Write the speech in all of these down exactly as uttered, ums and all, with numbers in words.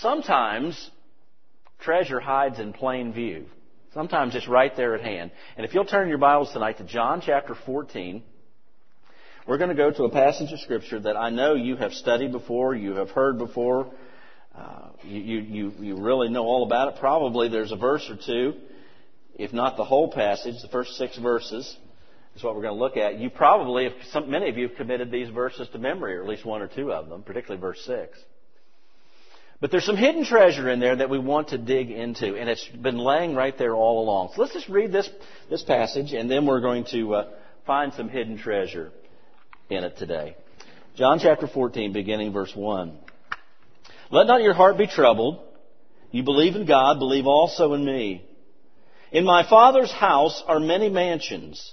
sometimes treasure hides in plain view. Sometimes it's right there at hand. And if you'll turn your Bibles tonight to John chapter fourteen, we're going to go to a passage of Scripture that I know you have studied before, you have heard before, uh, you, you, you really know all about it. Probably there's a verse or two, if not the whole passage, the first six verses is what we're going to look at. You probably, if some, many of you have committed these verses to memory, or at least one or two of them, particularly verse six. But there's some hidden treasure in there that we want to dig into, and it's been laying right there all along. So let's just read this, this passage, and then we're going to uh, find some hidden treasure in it today. John chapter fourteen, beginning verse one. Let not your heart be troubled. You believe in God, believe also in me. In my Father's house are many mansions.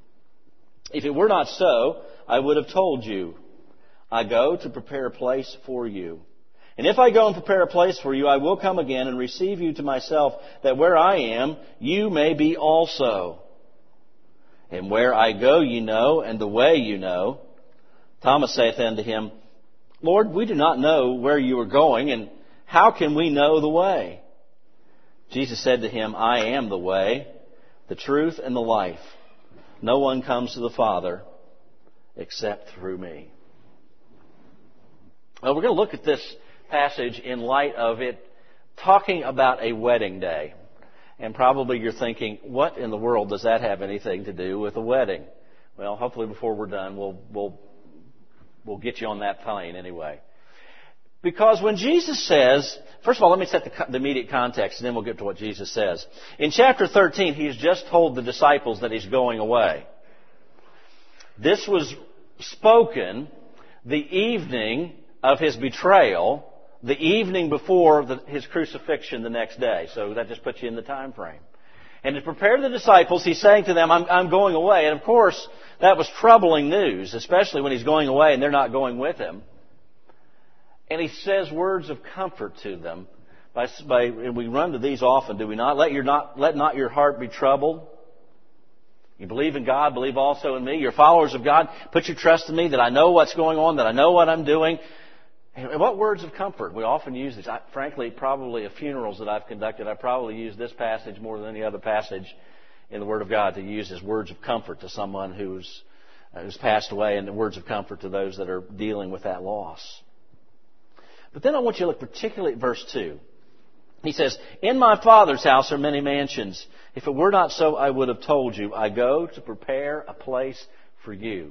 If it were not so, I would have told you. I go to prepare a place for you. And if I go and prepare a place for you, I will come again and receive you to myself, that where I am, you may be also. And where I go you know, and the way you know. Thomas saith unto him, Lord, we do not know where you are going, and how can we know the way? Jesus said to him, I am the way, the truth, and the life. No one comes to the Father except through me. Well, we're going to look at this passage in light of it talking about a wedding day. And probably you're thinking, what in the world does that have anything to do with a wedding? Well, hopefully before we're done, we'll, we'll, we'll get you on that plane anyway. Because when Jesus says, first of all, let me set the, the immediate context, and then we'll get to what Jesus says. In chapter thirteen, he's just told the disciples that he's going away. This was spoken the evening of his betrayal, the evening before the, his crucifixion the next day. So that just puts you in the time frame. And to prepare the disciples, he's saying to them, I'm, I'm going away. And of course, that was troubling news, especially when he's going away and they're not going with him. And he says words of comfort to them. By, by, and we run to these often, do we not? Let, your not? let not your heart be troubled. You believe in God, believe also in me. You're followers of God. Put your trust in me that I know what's going on, that I know what I'm doing. And what words of comfort? We often use these. I, frankly, probably at funerals that I've conducted, I probably use this passage more than any other passage in the Word of God to use as words of comfort to someone who's, uh, who's passed away, and the words of comfort to those that are dealing with that loss. But then I want you to look particularly at verse two. He says, in my Father's house are many mansions. If it were not so, I would have told you. I go to prepare a place for you.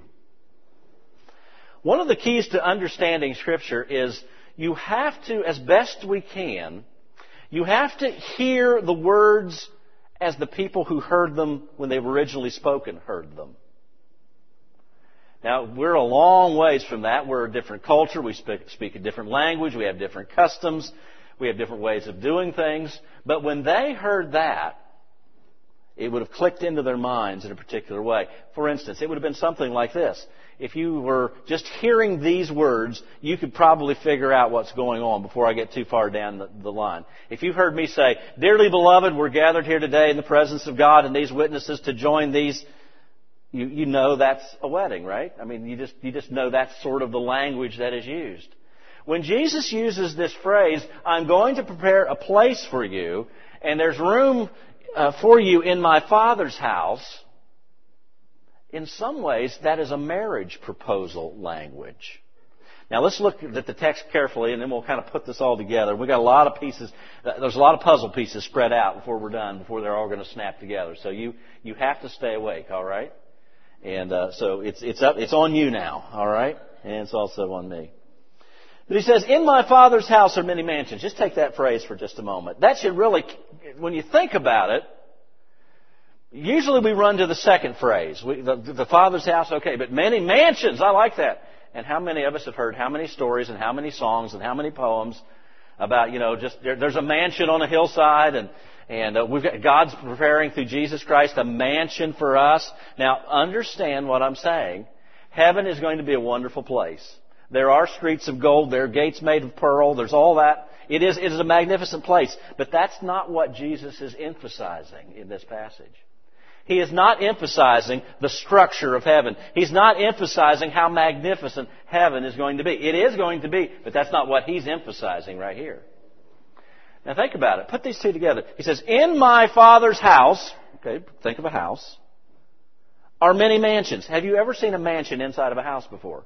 One of the keys to understanding Scripture is you have to, as best we can, you have to hear the words as the people who heard them when they were originally spoken heard them. Now, we're a long ways from that. We're a different culture. We speak, speak a different language. We have different customs. We have different ways of doing things. But when they heard that, it would have clicked into their minds in a particular way. For instance, it would have been something like this. If you were just hearing these words, you could probably figure out what's going on before I get too far down the, the line. If you heard me say, dearly beloved, we're gathered here today in the presence of God and these witnesses to join these, you, you know that's a wedding, right? I mean, you just, you just know that's sort of the language that is used. When Jesus uses this phrase, I'm going to prepare a place for you, and there's room uh, for you in my Father's house, in some ways, that is a marriage proposal language. Now, let's look at the text carefully, and then we'll kind of put this all together. We've got a lot of pieces. There's a lot of puzzle pieces spread out before we're done, before they're all going to snap together. So you, you have to stay awake, all right? And uh, so it's, it's, up, it's on you now, all right? And it's also on me. But he says, in my Father's house are many mansions. Just take that phrase for just a moment. That should really, when you think about it, usually we run to the second phrase. We, the, the Father's house, okay, but many mansions, I like that. And how many of us have heard how many stories and how many songs and how many poems about, you know, just there, there's a mansion on a hillside, and, and uh, we've got God's preparing through Jesus Christ a mansion for us. Now, understand what I'm saying. Heaven is going to be a wonderful place. There are streets of gold. There are gates made of pearl. There's all that. It is, it is a magnificent place. But that's not what Jesus is emphasizing in this passage. He is not emphasizing the structure of heaven. He's not emphasizing how magnificent heaven is going to be. It is going to be, but that's not what he's emphasizing right here. Now think about it. Put these two together. He says, in my Father's house, okay, think of a house, are many mansions. Have you ever seen a mansion inside of a house before?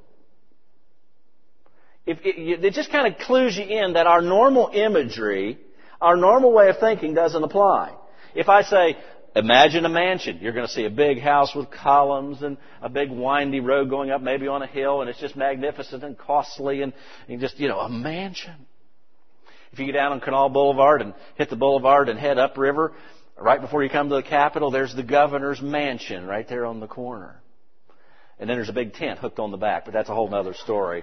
If it, it just kind of clues you in that our normal imagery, our normal way of thinking doesn't apply. If I say, imagine a mansion, you're going to see a big house with columns and a big windy road going up maybe on a hill, and it's just magnificent and costly and, and just, you know, a mansion. If you get down on Canal Boulevard and hit the boulevard and head upriver, right before you come to the Capitol, there's the governor's mansion right there on the corner. And then there's a big tent hooked on the back, but that's a whole other story.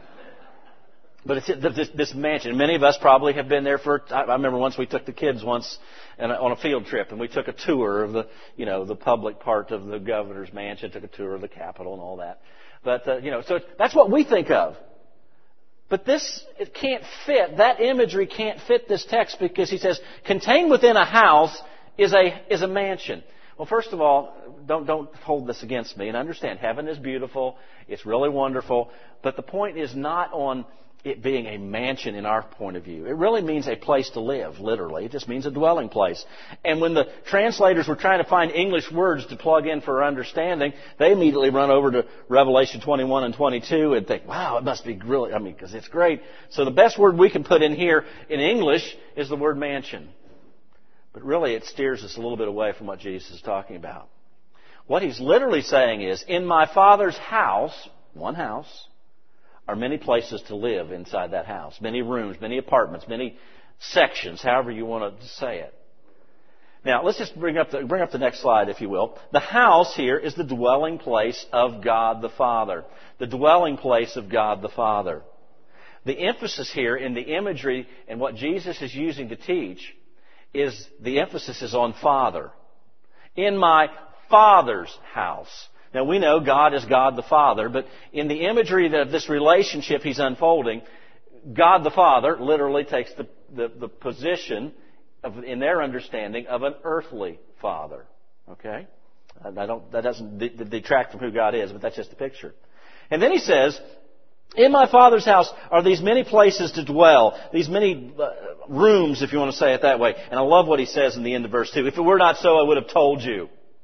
But it's this, this mansion. Many of us probably have been there for. I remember once we took the kids once on a field trip, and we took a tour of the, you know, the public part of the governor's mansion. Took a tour of the Capitol and all that. But uh, you know, so that's what we think of. But this, it can't fit. That imagery can't fit this text because he says, contained within a house is a is a mansion. Well, first of all, don't don't hold this against me. And understand, heaven is beautiful. It's really wonderful. But the point is not on it being a mansion in our point of view. It really means a place to live, literally. It just means a dwelling place. And when the translators were trying to find English words to plug in for our understanding, they immediately run over to Revelation twenty-one and twenty-two and think, wow, it must be really, I mean, because it's great. So the best word we can put in here in English is the word mansion. But really it steers us a little bit away from what Jesus is talking about. What he's literally saying is, in my Father's house, one house, are many places to live inside that house. Many rooms, many apartments, many sections, however you want to say it. Now, let's just bring up the, bring up the next slide, if you will. The house here is the dwelling place of God the Father. The dwelling place of God the Father. The emphasis here in the imagery and what Jesus is using to teach is the emphasis is on Father. In my Father's house. Now, we know God is God the Father, but in the imagery of this relationship he's unfolding, God the Father literally takes the, the, the position, of, in their understanding, of an earthly father. Okay? I don't, that doesn't detract from who God is, but that's just a picture. And then he says, in my Father's house are these many places to dwell, these many uh, rooms, if you want to say it that way. And I love what he says in the end of verse two. If it were not so, I would have told you.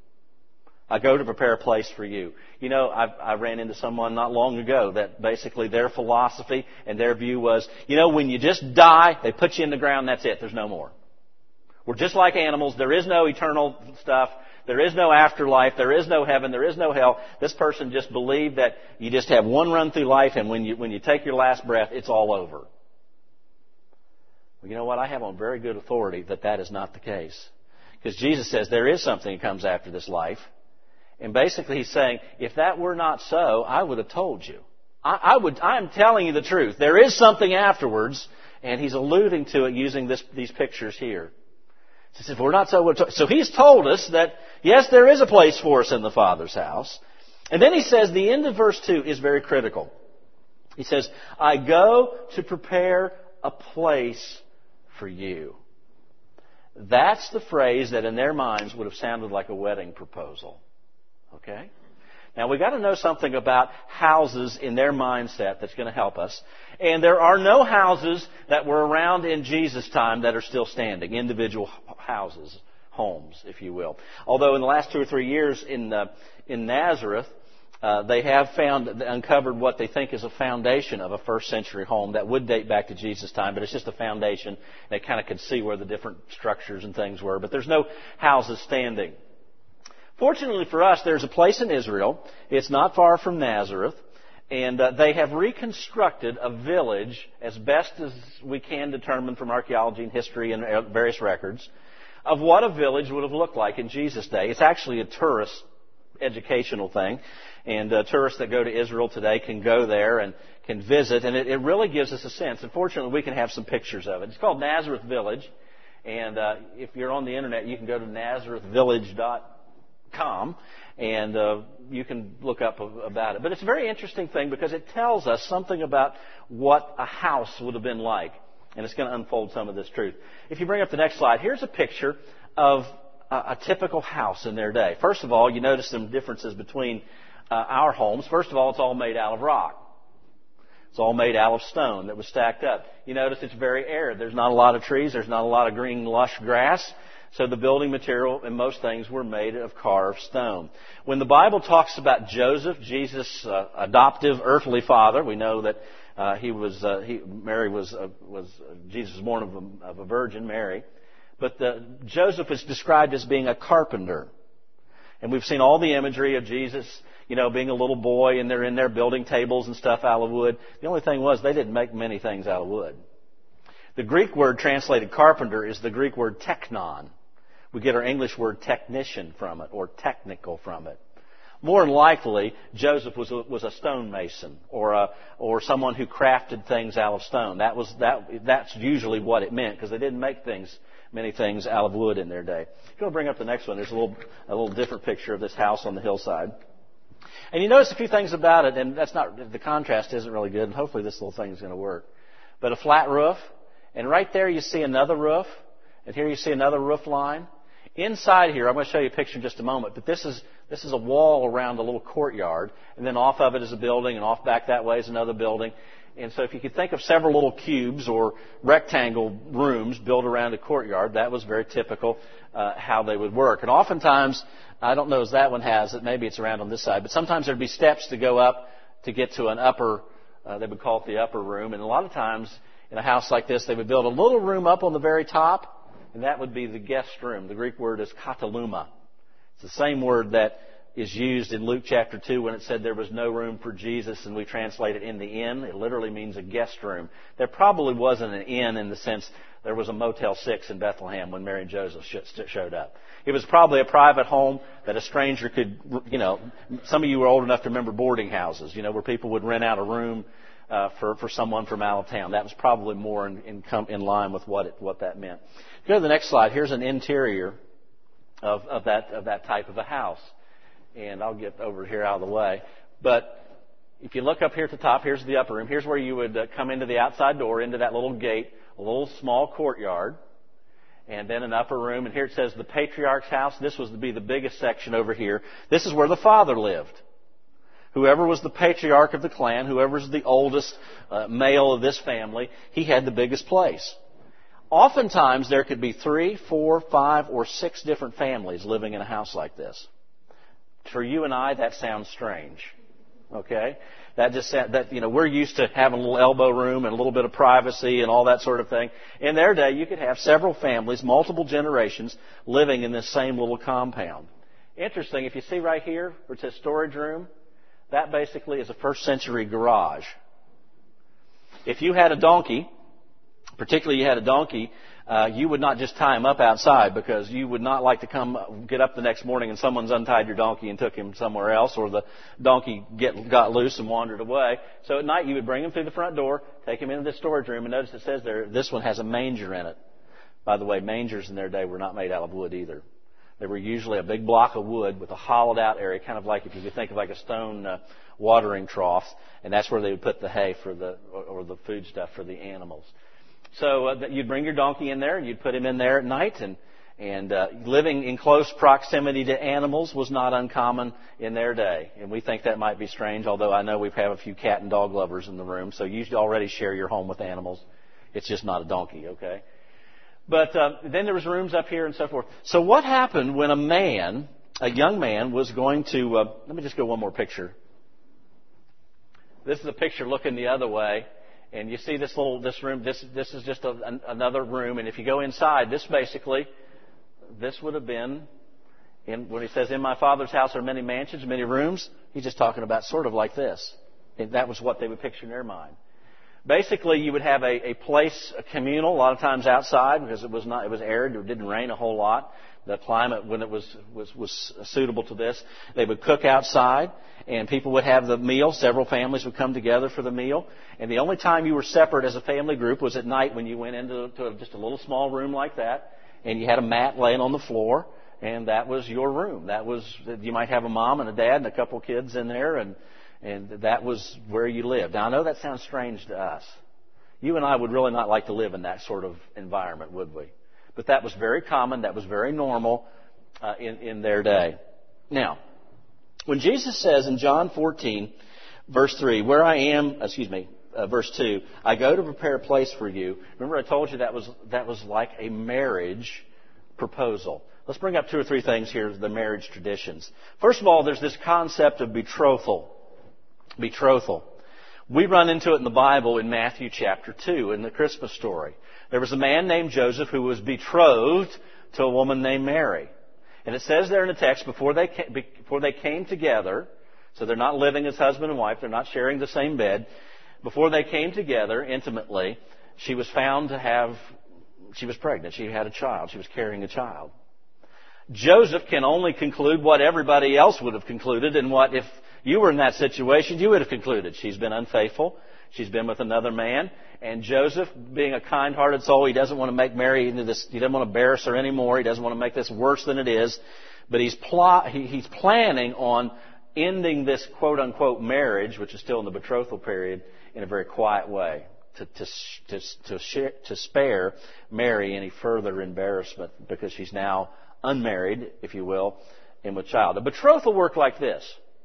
I go to prepare a place for you. You know, I, I ran into someone not long ago that basically their philosophy and their view was, you know, when you just die, they put you in the ground, that's it. There's no more. We're just like animals. There is no eternal stuff. There is no afterlife. There is no heaven. There is no hell. This person just believed that you just have one run through life, and when you when you take your last breath, it's all over. Well, you know what? I have on very good authority that that is not the case. Because Jesus says there is something that comes after this life. And basically he's saying, if that were not so, I would have told you. I, I would, I'm telling you the truth. There is something afterwards, and he's alluding to it using this, these pictures here. He says, if we're not so, so he's told us that, yes, there is a place for us in the Father's house. And then he says, the end of verse two is very critical. He says, I go to prepare a place for you. That's the phrase that in their minds would have sounded like a wedding proposal. Okay? Now, we've got to know something about houses in their mindset that's going to help us. And there are no houses that were around in Jesus' time that are still standing. Individual houses, homes, if you will. Although in the last two or three years in uh, in Nazareth, uh, they have found, uncovered what they think is a foundation of a first century home that would date back to Jesus' time, but it's just a foundation. They kind of could see where the different structures and things were. But there's no houses standing. Fortunately for us, there's a place in Israel. It's not far from Nazareth. And uh, they have reconstructed a village as best as we can determine from archaeology and history and various records of what a village would have looked like in Jesus' day. It's actually a tourist educational thing. And uh, tourists that go to Israel today can go there and can visit. And it, it really gives us a sense. And fortunately, we can have some pictures of it. It's called Nazareth Village. And uh, if you're on the Internet, you can go to nazareth village dot com and uh, you can look up about it. But it's a very interesting thing because it tells us something about what a house would have been like. And it's going to unfold some of this truth. If you bring up the next slide, here's a picture of a, a typical house in their day. First of all, you notice some differences between uh, our homes. First of all, it's all made out of rock. It's all made out of stone that was stacked up. You notice it's very arid. There's not a lot of trees. There's not a lot of green, lush grass. So the building material and most things were made of carved stone. When the Bible talks about Joseph, Jesus' uh, adoptive earthly father, we know that uh, he was uh, he, Mary was uh, was uh, Jesus was born of a, of a virgin, Mary, but the, Joseph is described as being a carpenter, and we've seen all the imagery of Jesus, you know, being a little boy, and they're in there building tables and stuff out of wood. The only thing was they didn't make many things out of wood. The Greek word translated carpenter is the Greek word teknon. We get our English word technician from it, or technical from it. More than likely, Joseph was a, was a stonemason, or a, or someone who crafted things out of stone. That was that. That's usually what it meant, because they didn't make things, many things out of wood in their day. Go bring up the next one. There's a little a little different picture of this house on the hillside, and you notice a few things about it. And that's not the contrast isn't really good. And hopefully this little thing is going to work. But a flat roof, and right there you see another roof, and here you see another roof line. Inside here, I'm going to show you a picture in just a moment, but this is this is a wall around a little courtyard, and then off of it is a building, and off back that way is another building. And so if you could think of several little cubes or rectangle rooms built around a courtyard, that was very typical uh, how they would work. And oftentimes, I don't know as that one has it, maybe it's around on this side, but sometimes there'd be steps to go up to get to an upper, uh, they would call it the upper room, and a lot of times in a house like this, they would build a little room up on the very top, and that would be the guest room. The Greek word is kataluma. It's the same word that is used in Luke chapter two when it said there was no room for Jesus, and we translate it in the inn. It literally means a guest room. There probably wasn't an inn in the sense there was a Motel six in Bethlehem when Mary and Joseph showed up. It was probably a private home that a stranger could, you know, some of you were old enough to remember boarding houses, you know, where people would rent out a room uh, for, for someone from out of town. That was probably more in, in, in line with what it, what that meant. Go to the next slide. Here's an interior of, of that of that type of a house. And I'll get over here out of the way. But if you look up here at the top, here's the upper room. Here's where you would uh, come into the outside door, into that little gate, a little small courtyard, and then an upper room. And here it says the patriarch's house. This was to be the biggest section over here. This is where the father lived. Whoever was the patriarch of the clan, whoever was the oldest uh, male of this family, he had the biggest place. Oftentimes, there could be three, four, five, or six different families living in a house like this. For you and I, that sounds strange. Okay? That just that you know we're used to having a little elbow room and a little bit of privacy and all that sort of thing. In their day, you could have several families, multiple generations, living in this same little compound. Interesting. If you see right here where it says storage room, that basically is a first century garage. If you had a donkey, particularly you had a donkey, uh, you would not just tie him up outside, because you would not like to come get up the next morning and someone's untied your donkey and took him somewhere else, or the donkey get, got loose and wandered away. So at night you would bring him through the front door, take him into the storage room, and notice it says there, this one has a manger in it. By the way, mangers in their day were not made out of wood either. They were usually a big block of wood with a hollowed out area, kind of like if you could think of like a stone uh, watering trough, and that's where they would put the hay for the, or, or the food stuff for the animals. So uh, you'd bring your donkey in there, and you'd put him in there at night, and and uh, living in close proximity to animals was not uncommon in their day. And we think that might be strange, although I know we have a few cat and dog lovers in the room, so you already share your home with animals. It's just not a donkey, okay? But uh, then there was rooms up here and so forth. So what happened when a man, a young man, was going to... Uh, let me just go one more picture. This is a picture looking the other way. And you see this little, this room, this, this is just a, an, another room. And if you go inside, this basically, this would have been, in, when he says, in my Father's house are many mansions, many rooms, he's just talking about sort of like this. And that was what they would picture in their mind. Basically, you would have a, a place, a communal, a lot of times outside, because it was not, it was arid, it didn't rain a whole lot. The climate, when it was, was, was suitable to this, they would cook outside, and people would have the meal. Several families would come together for the meal. And the only time you were separate as a family group was at night, when you went into to just a little small room like that, and you had a mat laying on the floor, and that was your room. That was, you might have a mom and a dad and a couple kids in there, and, and that was where you lived. Now, I know that sounds strange to us. You and I would really not like to live in that sort of environment, would we? But that was very common. That was very normal uh, in, in their day. Now, when Jesus says in John fourteen, verse three, where I am, excuse me, uh, verse two, I go to prepare a place for you. Remember I told you that was, that was like a marriage proposal. Let's bring up two or three things here, the marriage traditions. First of all, there's this concept of betrothal. Betrothal. We run into it in the Bible in Matthew chapter two, in the Christmas story. There was a man named Joseph who was betrothed to a woman named Mary. And it says there in the text, before they came, before they came together, so they're not living as husband and wife, they're not sharing the same bed. Before they came together intimately, she was found to have, she was pregnant. She had a child. She was carrying a child. Joseph can only conclude what everybody else would have concluded, and what, if you were in that situation, you would have concluded. She's been unfaithful. She's been with another man. And Joseph, being a kind-hearted soul, he doesn't want to make Mary into this, he doesn't want to embarrass her anymore. He doesn't want to make this worse than it is. But he's, plot, he, he's planning on ending this quote-unquote marriage, which is still in the betrothal period, in a very quiet way, to, to, to, to, share, to spare Mary any further embarrassment, because she's now unmarried, if you will, and with child. A betrothal worked like this.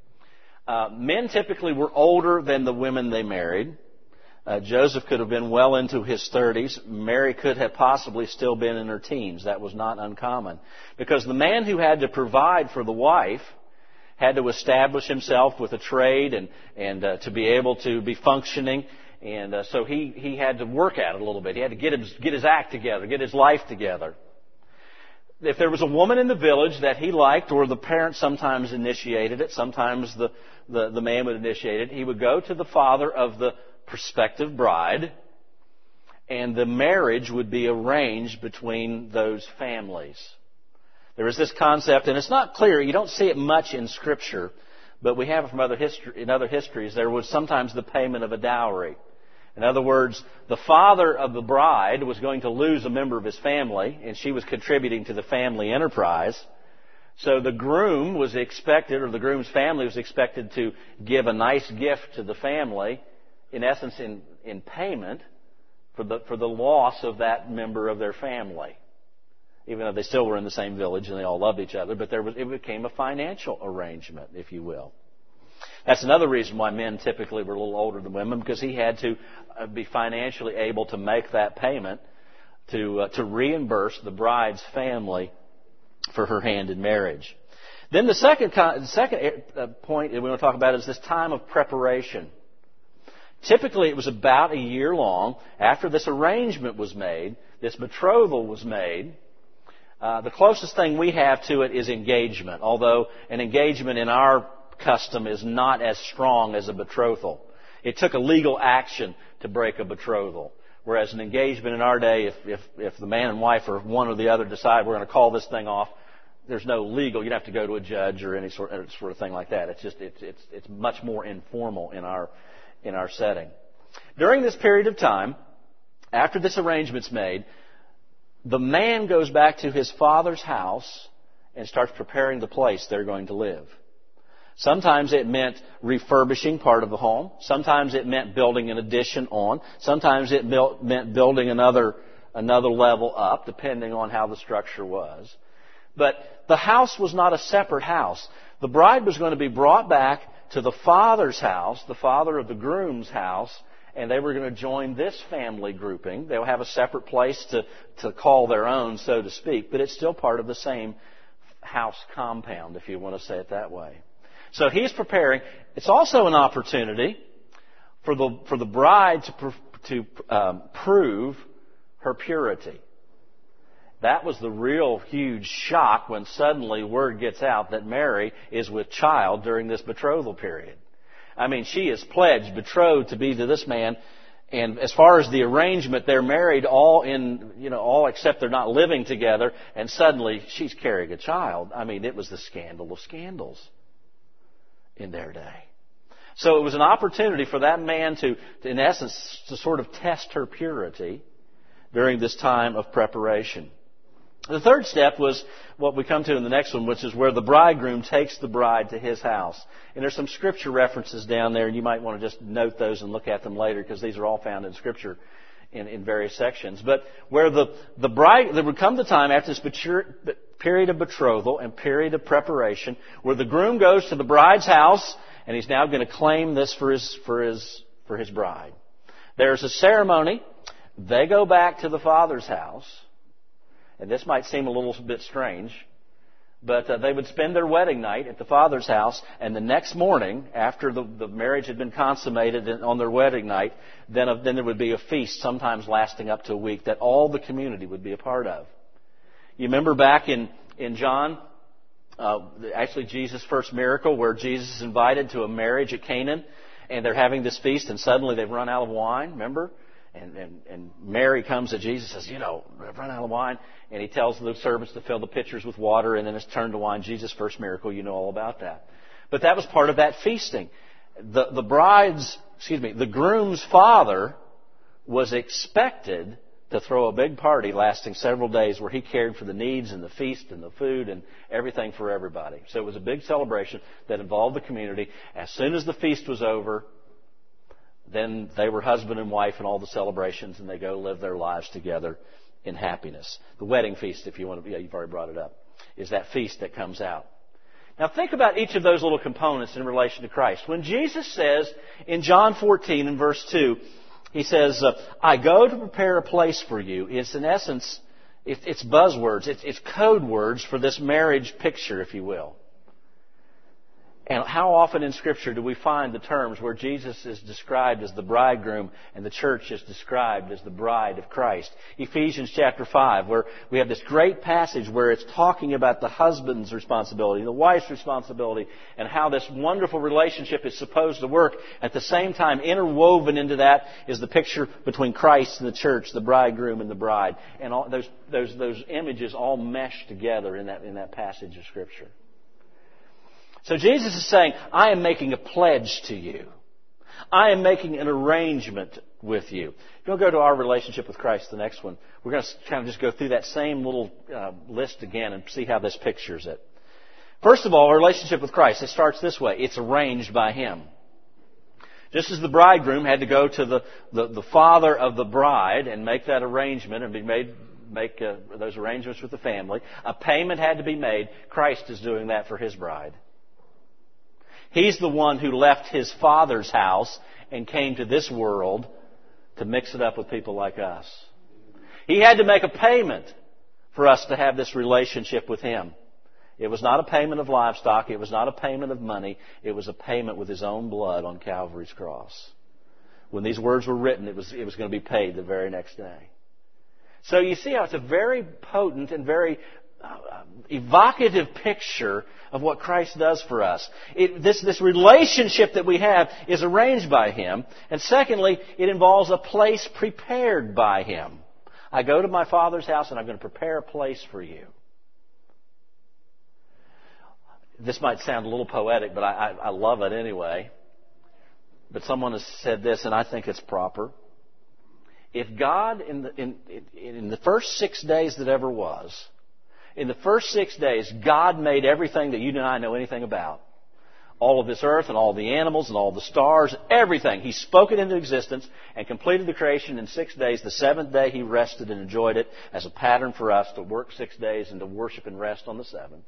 Uh, men typically were older than the women they married. Uh, Joseph could have been well into his thirties. Mary could have possibly still been in her teens. That was not uncommon. Because the man who had to provide for the wife had to establish himself with a trade and, and uh, to be able to be functioning. And uh, so he, he had to work at it a little bit. He had to get his, get his act together, get his life together. If there was a woman in the village that he liked, or the parents sometimes initiated it, sometimes the, the, the man would initiate it, he would go to the father of the prospective bride, and the marriage would be arranged between those families. There is this concept, and it's not clear, you don't see it much in Scripture, but we have it from other history, in other histories, there was sometimes the payment of a dowry. In other words, the father of the bride was going to lose a member of his family, and she was contributing to the family enterprise. So the groom was expected, or the groom's family was expected to give a nice gift to the family, in essence, in, in payment for the, for the loss of that member of their family. Even though they still were in the same village and they all loved each other, but there was, it became a financial arrangement, if you will. That's another reason why men typically were a little older than women, because he had to be financially able to make that payment to uh, to reimburse the bride's family for her hand in marriage. Then the second the second point that we want to talk about is this time of preparation. Typically, it was about a year long after this arrangement was made, this betrothal was made. Uh, the closest thing we have to it is engagement, although an engagement in our custom is not as strong as a betrothal. It took a legal action to break a betrothal. Whereas an engagement in our day, if, if, if the man and wife or one or the other decide we're going to call this thing off, there's no legal, you don't have to go to a judge or any sort, sort of thing like that. It's just, it's, it's, it's much more informal in our, in our setting. During this period of time, after this arrangement's made, the man goes back to his father's house and starts preparing the place they're going to live. Sometimes it meant refurbishing part of the home. Sometimes it meant building an addition on. Sometimes it built, meant building another, another level up, depending on how the structure was. But the house was not a separate house. The bride was going to be brought back to the father's house, the father of the groom's house, and they were going to join this family grouping. They'll have a separate place to, to call their own, so to speak, but it's still part of the same house compound, if you want to say it that way. So he's preparing. It's also an opportunity for the for the bride to to um, prove her purity. That was the real huge shock when suddenly word gets out that Mary is with child during this betrothal period. I mean, she is pledged, betrothed to be to this man, and as far as the arrangement, they're married all in, you know, all except they're not living together, and suddenly she's carrying a child. I mean, it was the scandal of scandals in their day. So it was an opportunity for that man to, to, in essence, to sort of test her purity during this time of preparation. The third step was what we come to in the next one, which is where the bridegroom takes the bride to his house. And there's some scripture references down there, and you might want to just note those and look at them later, because these are all found in scripture in, in various sections. But where the, the bride, there would come the time after this mature, period of betrothal and period of preparation where the groom goes to the bride's house and he's now going to claim this for his, for his, for his bride. There's a ceremony. They go back to the father's house. And this might seem a little bit strange, but uh, they would spend their wedding night at the father's house, and the next morning, after the, the marriage had been consummated on their wedding night, then, uh, then there would be a feast, sometimes lasting up to a week, that all the community would be a part of. You remember back in, in John, uh, actually Jesus' first miracle, where Jesus is invited to a marriage at Canaan, and they're having this feast, and suddenly they've run out of wine, remember? And, and, and Mary comes to Jesus and says, you know, I've run out of wine. And he tells the servants to fill the pitchers with water, and then it's turned to wine. Jesus' first miracle, you know all about that. But that was part of that feasting. The, the bride's, excuse me, the groom's father was expected to throw a big party lasting several days where he cared for the needs and the feast and the food and everything for everybody. So it was a big celebration that involved the community. As soon as the feast was over, then they were husband and wife in all the celebrations, and they go live their lives together in happiness. The wedding feast, if you want to, yeah, you've already brought it up, is that feast that comes out. Now think about each of those little components in relation to Christ. When Jesus says in John fourteen and verse two, He says, uh, I go to prepare a place for you. It's in essence, it, it's buzzwords, it's, it's code words for this marriage picture, if you will. And how often in Scripture do we find the terms where Jesus is described as the bridegroom and the church is described as the bride of Christ? Ephesians chapter five, where we have this great passage where it's talking about the husband's responsibility, the wife's responsibility, and how this wonderful relationship is supposed to work. At the same time, interwoven into that is the picture between Christ and the church, the bridegroom and the bride. And all those, those, those images all mesh together in that, in that passage of Scripture. So Jesus is saying, I am making a pledge to you. I am making an arrangement with you. You'll go to our relationship with Christ, the next one. We're going to kind of just go through that same little uh, list again and see how this pictures it. First of all, our relationship with Christ, it starts this way. It's arranged by Him. Just as the bridegroom had to go to the, the, the father of the bride and make that arrangement and be made make uh, those arrangements with the family, a payment had to be made. Christ is doing that for His bride. He's the one who left His Father's house and came to this world to mix it up with people like us. He had to make a payment for us to have this relationship with Him. It was not a payment of livestock. It was not a payment of money. It was a payment with His own blood on Calvary's cross. When these words were written, it was, it was going to be paid the very next day. So you see how it's a very potent and very Uh, evocative picture of what Christ does for us. It, this, this relationship that we have is arranged by Him. And secondly, it involves a place prepared by Him. I go to my Father's house and I'm going to prepare a place for you. This might sound a little poetic, but I, I, I love it anyway. But someone has said this, and I think it's proper. If God, in the, in, in the first six days that ever was, in the first six days, God made everything that you and I know anything about. All of this earth and all the animals and all the stars, everything. He spoke it into existence and completed the creation in six days. The seventh day He rested and enjoyed it as a pattern for us to work six days and to worship and rest on the seventh.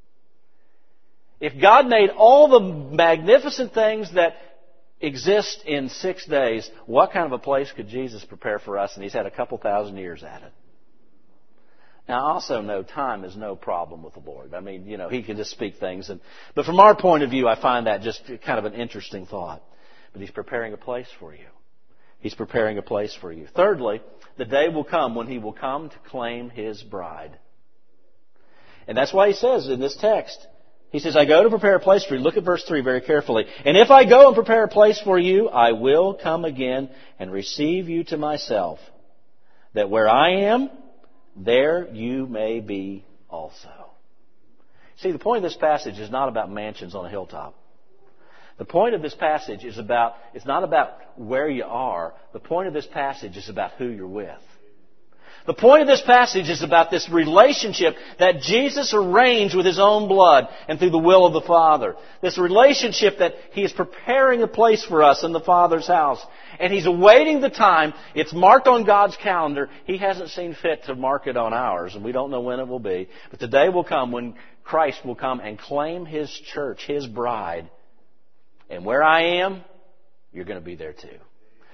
If God made all the magnificent things that exist in six days, what kind of a place could Jesus prepare for us? And He's had a couple thousand years at it. Now, I also know time is no problem with the Lord. I mean, you know, He can just speak things. And, but from our point of view, I find that just kind of an interesting thought. But He's preparing a place for you. He's preparing a place for you. Thirdly, the day will come when He will come to claim His bride. And that's why He says in this text, He says, I go to prepare a place for you. Look at verse three very carefully. And if I go and prepare a place for you, I will come again and receive you to myself, that where I am, there you may be also. See, the point of this passage is not about mansions on a hilltop. The point of this passage is about, it's not about where you are. The point of this passage is about who you're with. The point of this passage is about this relationship that Jesus arranged with His own blood and through the will of the Father. This relationship that He is preparing a place for us in the Father's house. And He's awaiting the time. It's marked on God's calendar. He hasn't seen fit to mark it on ours, and we don't know when it will be. But the day will come when Christ will come and claim His church, His bride. And where I am, you're going to be there too.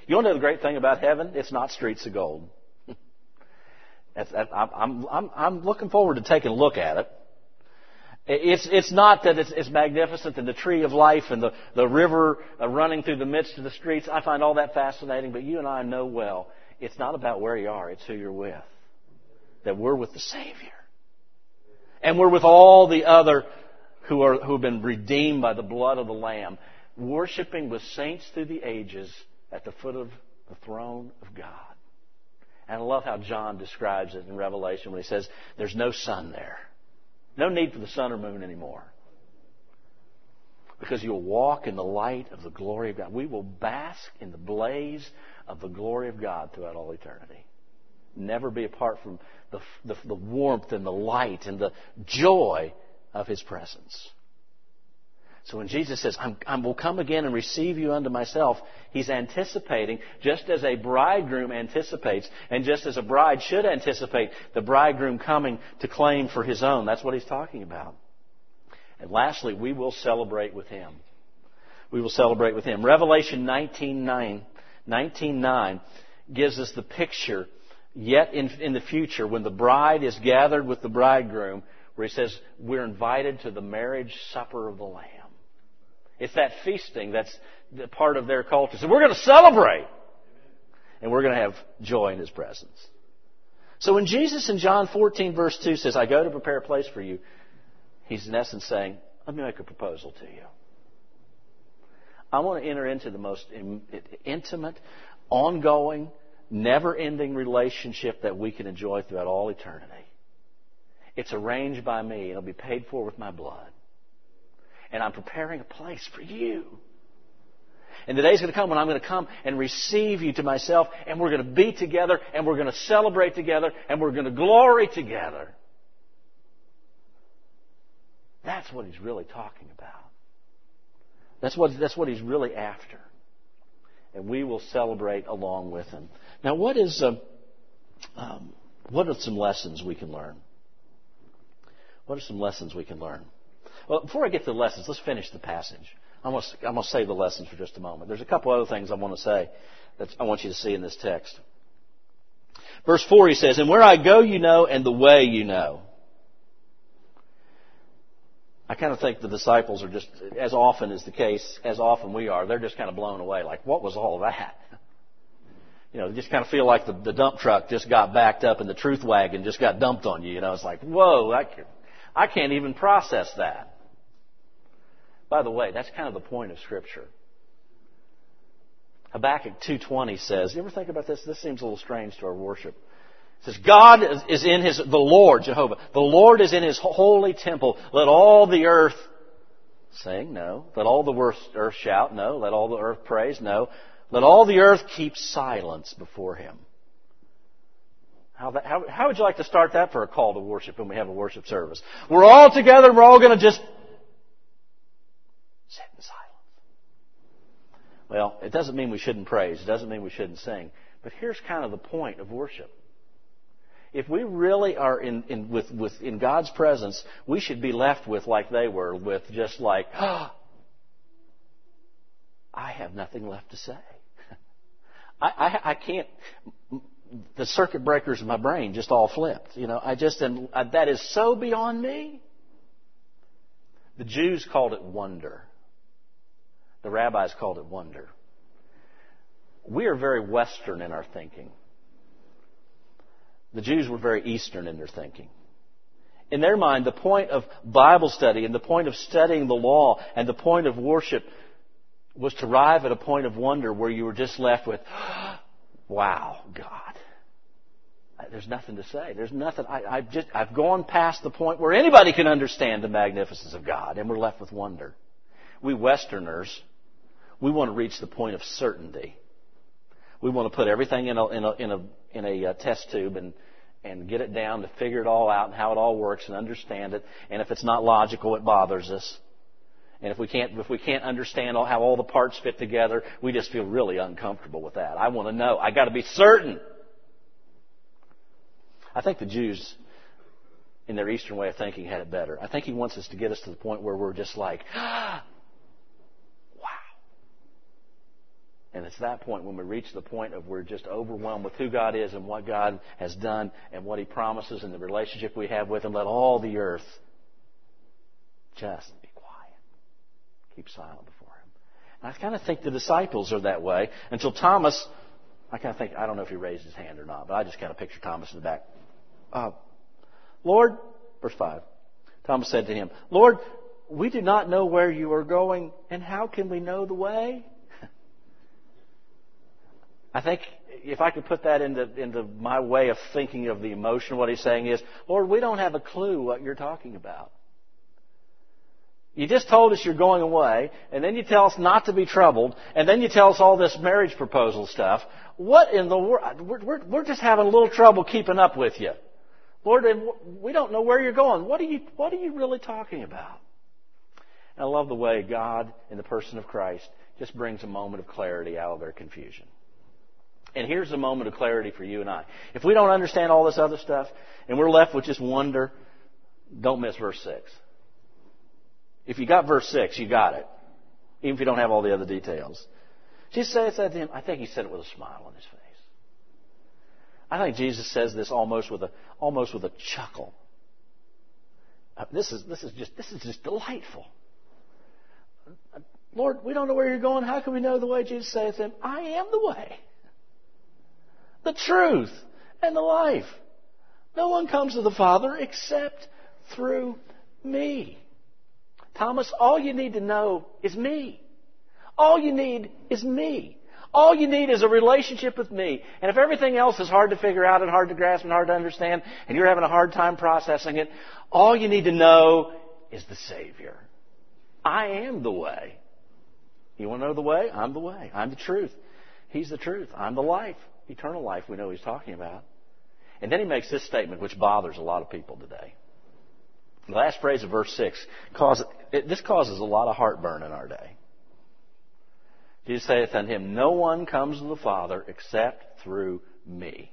You want to know the great thing about heaven? It's not streets of gold. That's, that, I'm, I'm, I'm looking forward to taking a look at it. It's, it's not that it's, it's magnificent and the tree of life and the, the river uh, running through the midst of the streets. I find all that fascinating, but you and I know well, it's not about where you are, it's who you're with. That we're with the Savior. And we're with all the other who are who have been redeemed by the blood of the Lamb, worshiping with saints through the ages at the foot of the throne of God. And I love how John describes it in Revelation when he says, there's no sun there. No need for the sun or moon anymore. Because you'll walk in the light of the glory of God. We will bask in the blaze of the glory of God throughout all eternity. Never be apart from the, the, the warmth and the light and the joy of His presence. So when Jesus says, I'm, I will come again and receive you unto myself, He's anticipating, just as a bridegroom anticipates, and just as a bride should anticipate the bridegroom coming to claim for his own. That's what He's talking about. And lastly, we will celebrate with Him. We will celebrate with Him. Revelation nineteen nine gives us the picture yet in, in the future when the bride is gathered with the bridegroom, where He says, we're invited to the marriage supper of the Lamb. It's that feasting that's part of their culture. So we're going to celebrate. And we're going to have joy in His presence. So when Jesus in John fourteen verse two says, I go to prepare a place for you, He's in essence saying, let me make a proposal to you. I want to enter into the most intimate, ongoing, never-ending relationship that we can enjoy throughout all eternity. It's arranged by me. It'll be paid for with my blood. And I'm preparing a place for you. And the day's going to come when I'm going to come and receive you to myself, and we're going to be together, and we're going to celebrate together, and we're going to glory together. That's what He's really talking about. That's what, that's what He's really after. And we will celebrate along with Him. Now, what is uh, um, what are some lessons we can learn? What are some lessons we can learn? Well, before I get to the lessons, let's finish the passage. I'm going to, I'm going to save the lessons for just a moment. There's a couple other things I want to say that I want you to see in this text. Verse four, he says, and where I go you know, and the way you know. I kind of think the disciples are just, as often is the case, as often we are, they're just kind of blown away. Like, what was all that? You know, they just kind of feel like the, the dump truck just got backed up and the truth wagon just got dumped on you. You know, it's like, whoa, I can't, I can't even process that. By the way, that's kind of the point of Scripture. Habakkuk two twenty says, you ever think about this? This seems a little strange to our worship. It says, God is in His, the Lord, Jehovah, the Lord is in His holy temple. Let all the earth sing, no. Let all the earth shout, no. Let all the earth praise, no. Let all the earth keep silence before Him. How, that, how, how would you like to start that for a call to worship when we have a worship service? We're all together and we're all going to just sit in silence. Well, it doesn't mean we shouldn't praise. It doesn't mean we shouldn't sing. But here's kind of the point of worship. If we really are in, in, with, with, in God's presence, we should be left with, like they were, with just like, oh, I have nothing left to say. I, I, I can't, the circuit breakers in my brain just all flipped. You know, I just am, that is so beyond me. The Jews called it wonder. The rabbis called it wonder. We are very Western in our thinking. The Jews were very Eastern in their thinking. In their mind, the point of Bible study and the point of studying the law and the point of worship was to arrive at a point of wonder where you were just left with, wow, God. There's nothing to say. There's nothing. I, I've just I've gone past the point where anybody can understand the magnificence of God, and we're left with wonder. We Westerners, we want to reach the point of certainty. We want to put everything in a in a in a, in a uh, test tube and and get it down to figure it all out and how it all works and understand it. And if it's not logical, it bothers us. And if we can't if we can't understand all, how all the parts fit together, we just feel really uncomfortable with that. I want to know. I got to be certain. I think the Jews, in their Eastern way of thinking, had it better. I think He wants us to get us to the point where we're just like, ah, wow. And it's that point when we reach the point of we're just overwhelmed with who God is and what God has done and what He promises and the relationship we have with Him. Let all the earth just be quiet. Keep silent before Him. And I kind of think the disciples are that way until Thomas, I kind of think, I don't know if he raised his hand or not, but I just kind of picture Thomas in the back. Uh, Lord, verse five, Thomas said to Him, Lord, we do not know where you are going, and how can we know the way? I think if I could put that into, into my way of thinking of the emotion, what he's saying is, Lord, we don't have a clue what you're talking about. You just told us you're going away, and then you tell us not to be troubled, and then you tell us all this marriage proposal stuff. What in the world? We're, we're, we're just having a little trouble keeping up with you. Lord, we don't know where you're going. What are you, what are you really talking about? And I love the way God, in the person of Christ, just brings a moment of clarity out of their confusion. And here's a moment of clarity for you and I. If we don't understand all this other stuff, and we're left with just wonder, don't miss verse six. If you got verse six, you got it. Even if you don't have all the other details. Jesus said to him, I think he said it with a smile on his face. I think Jesus says this almost with a almost with a chuckle. Uh, this is this is just this is just delightful. Lord, we don't know where you're going. How can we know the way? Jesus said to him, I am the way, the truth, and the life. No one comes to the Father except through me. Thomas, all you need to know is me. All you need is me. All you need is a relationship with me. And if everything else is hard to figure out and hard to grasp and hard to understand, and you're having a hard time processing it, all you need to know is the Savior. I am the way. You want to know the way? I'm the way. I'm the truth. He's the truth. I'm the life. Eternal life we know He's talking about. And then He makes this statement which bothers a lot of people today. The last phrase of verse six, causes, it, this causes a lot of heartburn in our day. Jesus saith unto him, no one comes to the Father except through me.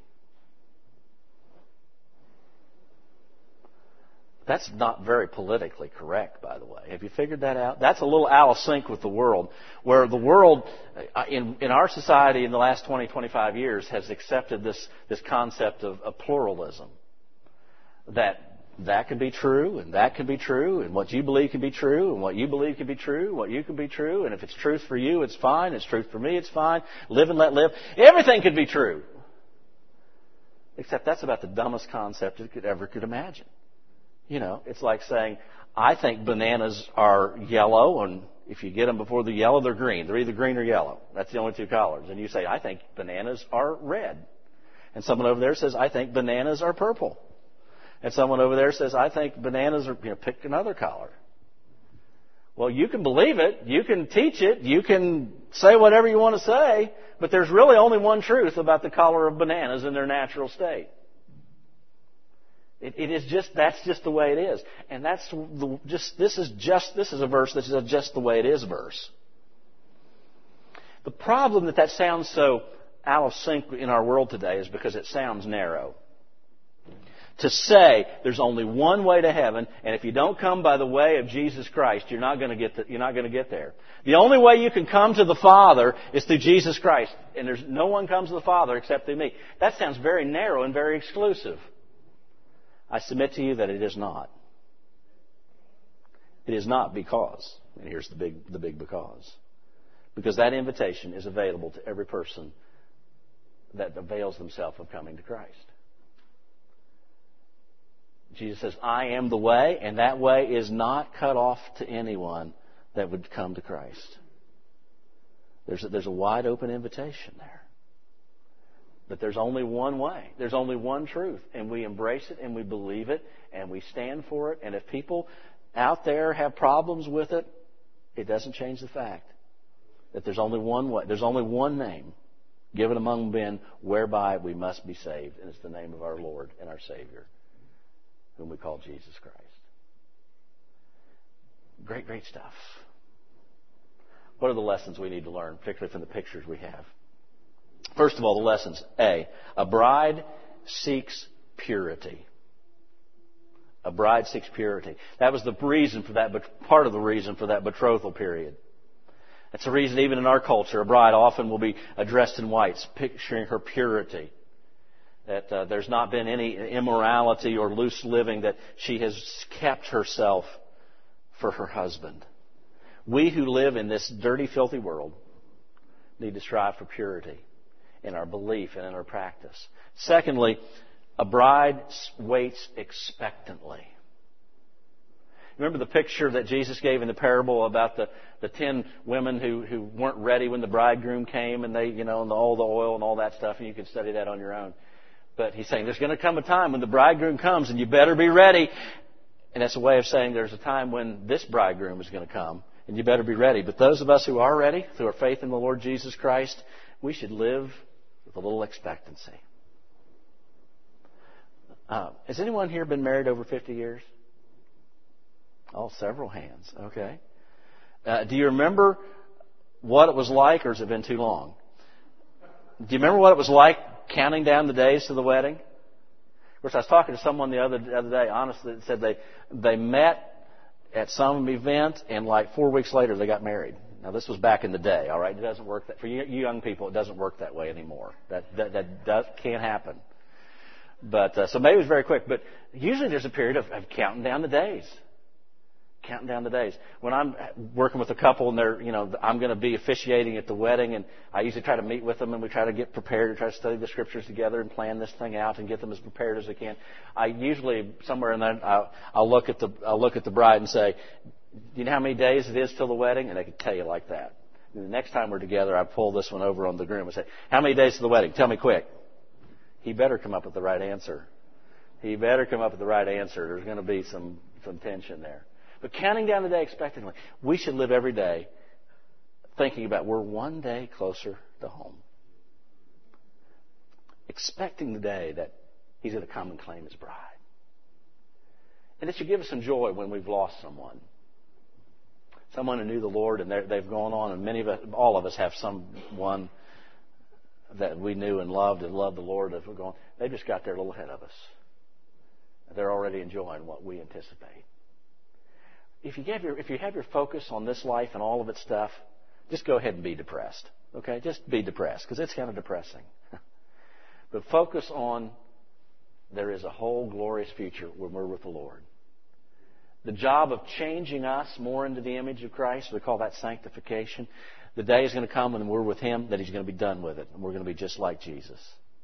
That's not very politically correct, by the way. Have you figured that out? That's a little out of sync with the world, where the world, in, in our society in the last twenty, twenty-five years, has accepted this, this concept of, of pluralism. That that can be true, and that can be true, and what you believe can be true, and what you believe can be true, what you can be true, and if it's truth for you, it's fine. It's truth for me, it's fine. Live and let live. Everything could be true. Except that's about the dumbest concept you could ever could imagine. You know, it's like saying, I think bananas are yellow, and if you get them before they're yellow, they're green. They're either green or yellow. That's the only two colors. And you say, I think bananas are red. And someone over there says, I think bananas are purple. And someone over there says, I think bananas are, you know, pick another color. Well, you can believe it. You can teach it. You can say whatever you want to say. But there's really only one truth about the color of bananas in their natural state. It, it is just, that's just the way it is. And that's the, just, this is just, this is a verse that's a just the way it is verse. The problem that that sounds so out of sync in our world today is because it sounds narrow. To say there's only one way to heaven, and if you don't come by the way of Jesus Christ, you're not going to get the, you're not going to get there. The only way you can come to the Father is through Jesus Christ, and there's no one comes to the Father except through me. That sounds very narrow and very exclusive. I submit to you that it is not. It is not because, and here's the big, the big because, because that invitation is available to every person that avails themselves of coming to Christ. Jesus says, I am the way, and that way is not cut off to anyone that would come to Christ. There's a, there's a wide open invitation there. But there's only one way. There's only one truth. And we embrace it, and we believe it, and we stand for it. And if people out there have problems with it, it doesn't change the fact that there's only one way. There's only one name given among men whereby we must be saved. And it's the name of our Lord and our Savior, whom we call Jesus Christ. Great, great stuff. What are the lessons we need to learn, particularly from the pictures we have? First of all, the lessons. A, a bride seeks purity. A bride seeks purity. That was the reason for that, but part of the reason for that betrothal period. That's the reason even in our culture, a bride often will be dressed in white, picturing her purity. That uh, there's not been any immorality or loose living, that she has kept herself for her husband. We who live in this dirty, filthy world need to strive for purity in our belief and in our practice. Secondly, a bride waits expectantly. Remember the picture that Jesus gave in the parable about the, the ten women who, who weren't ready when the bridegroom came, and they, you know, and the, all the oil and all that stuff, and you can study that on your own. But he's saying there's going to come a time when the bridegroom comes, and you better be ready. And that's a way of saying there's a time when this bridegroom is going to come, and you better be ready. But those of us who are ready, through our faith in the Lord Jesus Christ, we should live with a little expectancy. Uh, has anyone here been married over fifty years? Oh, several hands. Okay. Uh, do you remember what it was like, or has it been too long? Do you remember what it was like counting down the days to the wedding? Of course, I was talking to someone the other, the other day, honestly, that said they, they met at some event, and like four weeks later they got married. Now, this was back in the day, all right? It doesn't work that, for you, you young people, it doesn't work that way anymore. That, that, that does, can't happen. But, uh, so maybe it was very quick, but usually there's a period of, of counting down the days. Counting down the days. When I'm working with a couple and they're, you know, I'm going to be officiating at the wedding, and I usually try to meet with them and we try to get prepared and try to study the scriptures together and plan this thing out and get them as prepared as I can. I usually, somewhere in there, I'll, I'll look at the, I'll look at the bride and say, "Do you know how many days it is till the wedding?" And they can tell you like that. And the next time we're together, I pull this one over on the groom and say, "How many days to the wedding? Tell me quick." He better come up with the right answer. He better come up with the right answer. There's going to be some, some tension there. But counting down the day expectantly, we should live every day thinking about we're one day closer to home. Expecting the day that He's going to come and claim His bride. And it should give us some joy when we've lost someone. Someone who knew the Lord and they've gone on, and many of us, all of us have someone that we knew and loved and loved the Lord as we're going. They just got there a little ahead of us. They're already enjoying what we anticipate. If you have your if you have your focus on this life and all of its stuff, just go ahead and be depressed. Okay, just be depressed, because it's kind of depressing. But focus on there is a whole glorious future when we're with the Lord. The job of changing us more into the image of Christ, we call that sanctification. The day is going to come when we're with Him that He's going to be done with it, and we're going to be just like Jesus.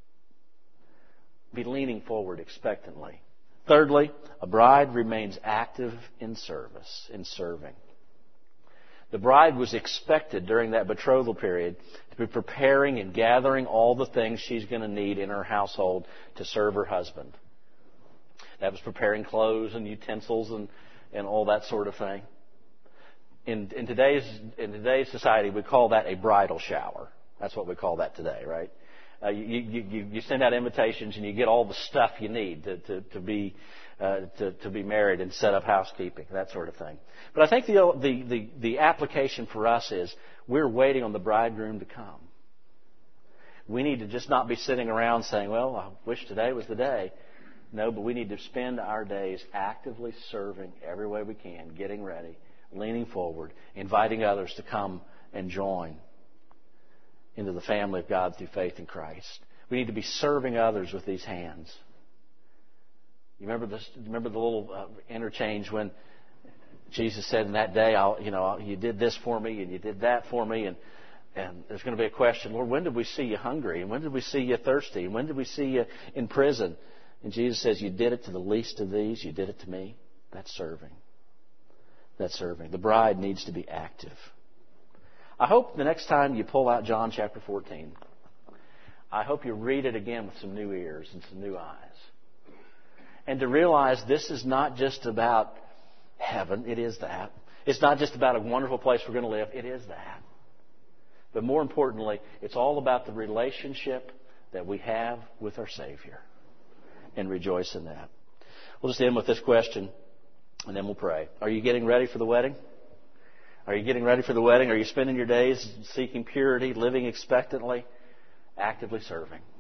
Be leaning forward expectantly. Thirdly, a bride remains active in service, in serving. The bride was expected during that betrothal period to be preparing and gathering all the things she's going to need in her household to serve her husband. That was preparing clothes and utensils and, and all that sort of thing. In, in today's in today's society, we call that a bridal shower. That's what we call that today, right? Uh, you, you, you send out invitations and you get all the stuff you need to, to, to be uh, to, to be married and set up housekeeping, that sort of thing. But I think the, the, the, the application for us is we're waiting on the bridegroom to come. We need to just not be sitting around saying, "Well, I wish today was the day." No, but we need to spend our days actively serving every way we can, getting ready, leaning forward, inviting others to come and join into the family of God through faith in Christ. We need to be serving others with these hands. You remember this? Remember the little uh, interchange when Jesus said, "In that day, I'll, you know, you did this for me, and you did that for me," and and there's going to be a question, "Lord, when did we see you hungry? And when did we see you thirsty? And when did we see you in prison?" And Jesus says, "You did it to the least of these. You did it to me." That's serving. That's serving. The bride needs to be active. I hope the next time you pull out John chapter fourteen, I hope you read it again with some new ears and some new eyes. And to realize this is not just about heaven. It is that. It's not just about a wonderful place we're going to live. It is that. But more importantly, it's all about the relationship that we have with our Savior. And rejoice in that. We'll just end with this question, and then we'll pray. Are you getting ready for the wedding? Are you getting ready for the wedding? Are you spending your days seeking purity, living expectantly, actively serving?